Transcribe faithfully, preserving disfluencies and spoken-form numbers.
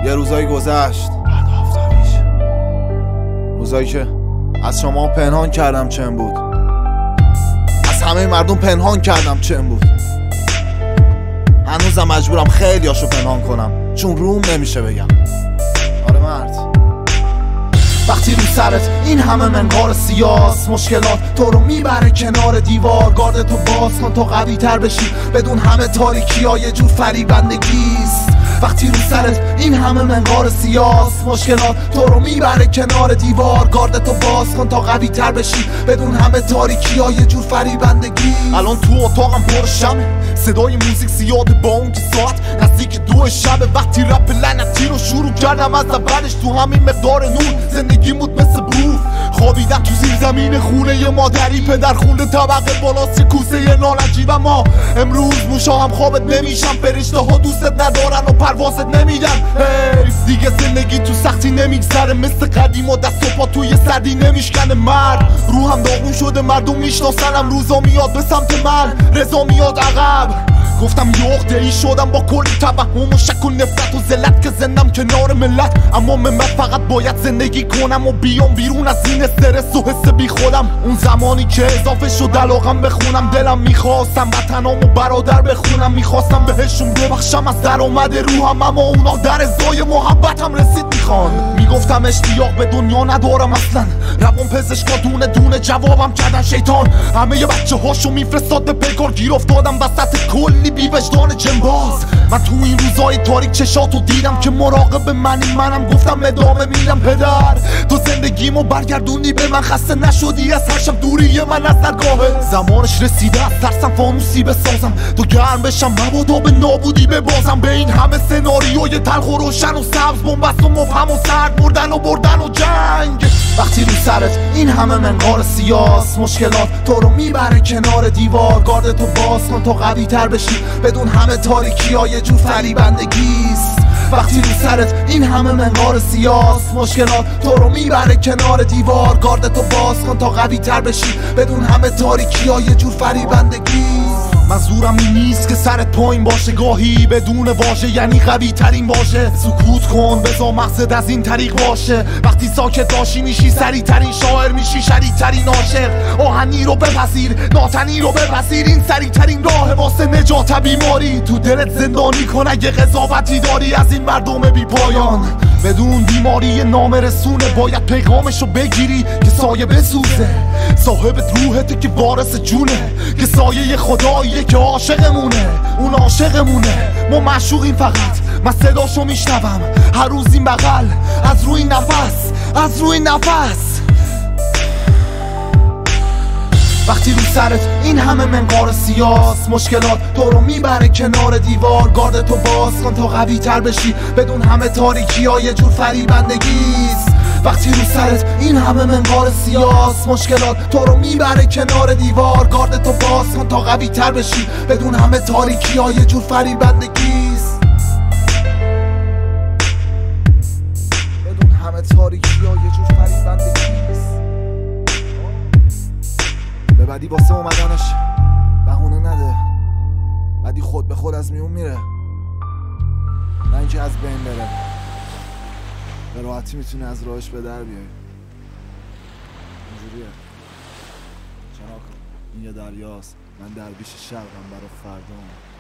یه روزایی گذشت بعد آفتابیش، روزایی که از شما پنهان کردم چم بود، از همه مردم پنهان کردم چم بود. هنوزم مجبورم خیلی هاشو پنهان کنم چون روم نمیشه بگم. آره مرد، وقتی رو سرت این همه منقار سیاس، مشکلات تو رو میبره کنار دیوار. گارد تو باز کن تا قوی تر بشی، بدون همه تاریکی ها یه جور فریبندگیست. وقتی رو سرت این همه منقار سیاس، مشکلات تو رو میبره کنار دیوار. گارد تو باز کن تا قوی تر بشی، بدون همه تاریکی ها یه جور فریبندگی. الان تو اتاقم پر شمه، صدای موزیک زیاده با اون که ساعت نزدیک دو شبه. وقتی رپ لعنتی رو شروع کردم از اولش تو همین مقدار نور، زندگی بود مثل بروف. خوابیدم تو زیر زمین خونه ی مادری، پدر خونده طبقه بالاست کوسه ی نالجیب. اما امروز موشا هم خوابت نمیشم، فرشته ها دوستت ندارن و پروازت نمیدن. حیف دیگه زندگی تو سختی نمیگذره، مثل قدیم و دست و پا توی سردی نمیشکنه. مرد روحم داغون شده، مردم میشناسنم، روزا میاد به سمت من، رضا میاد عقب. گفتم یه عقده ای شدم با کلی توهم و شک و نفرت و ذلت که زندم کنار ملت. اما من فقط باید زندگی کنم و بیام بیرون از این استرس و حس بی خودم. اون زمانی که اضافه شد علاقم بخونم، دلم میخواستم وطنم و برادر بخونم. میخواستم بهشون ببخشم از درآمد روحم، اما اونا در ازای محبتم رسید میخوان. میگفتم اشتیاق به دنیا ندارم اصلا، روان پزشکا دونه دونه جوابم کردن شیطان. همه بچه هاشو میفرستاد به پیکار، گیر افتادم وسط کلی بی وجدان جنباز. من تو این روزای تاریک چشاتو دیدم که مراقب منی، منم گفتم ادامه میدم. پدر تو زندگیمو برگردونی به من، خسته نشدی از هر شب دوری من از درگاهت. زمانش رسیده از ترسم فانوسی بسازم، تو گرم بشم مبادا به نابودی ببازم. به این همه سناریوی تلخ و روشن و سبز، بنبست و مبهم و سرد، مردن و بردن و جنگ. وقتی رو سرت این همه منقار سیاس، مشکلات تو رو میبره کنار دیوار. گارد تو باز کن تا قوی تر بشی، بدون همه تاریکی ها یه جور فریبندگیست. وقتی رو سرت این همه منقار سیاس، مشکلات تو رو میبره کنار دیوار. گارد تو باز کن تا قوی تر بشی، بدون همه تاریکی ها یه جور فریبندگیست. منظورم این نیست که سرت پایین باشه، گاهی بدون واژه یعنی قوی ترین باشه. سکوت کن بذار مقصد از این طریق باشه، وقتی ساکت باشی میشی سریع ترین شاعر، میشی شریع ترین عاشق. آهنی رو بپذیر، ناتنی رو بپذیر، این سریع ترین راه واسه نجات بیماری. تو دلت زندانی کن اگه قضاوتی داری از این مردم بی پایان. بدون بیماری نامرسونه باید پیغامشو بگیری که سایه بسوزه. صاحبت روحته که وارث جونه، که سایه خداییه که عاشقمونه. اون عاشقمونه، ما معشوقیم فقط. من صداشو میشنوم هر روز این بغل، از روی نفس، از روی نفس. وقتی رو سرت این همه منقار سیاس، مشکلات تو رو میبره کنار دیوار. گارد تو باز کن تا قوی تر بشی، بدون همه تاریکی ها یه جور فریبندگیست. وقتی رو سرت این همه منقار سیاس، مشکلات تو رو میبره کنار دیوار. گارد تو باز کن تا قوی تر بشی، بدون همه تاریکی ها یه جور فریبندگیست. بدون همه تاریکی ها یه جور فریبندگیست. به بدی واسه اومدنش بهونه نده، بدی خود به خود از میون میره، نه اینکه از بین بره. به راحتی میتونی از راهش به در بیای. اینجوریه چرا این یه دریاست، من درویش شرقم برا فردام.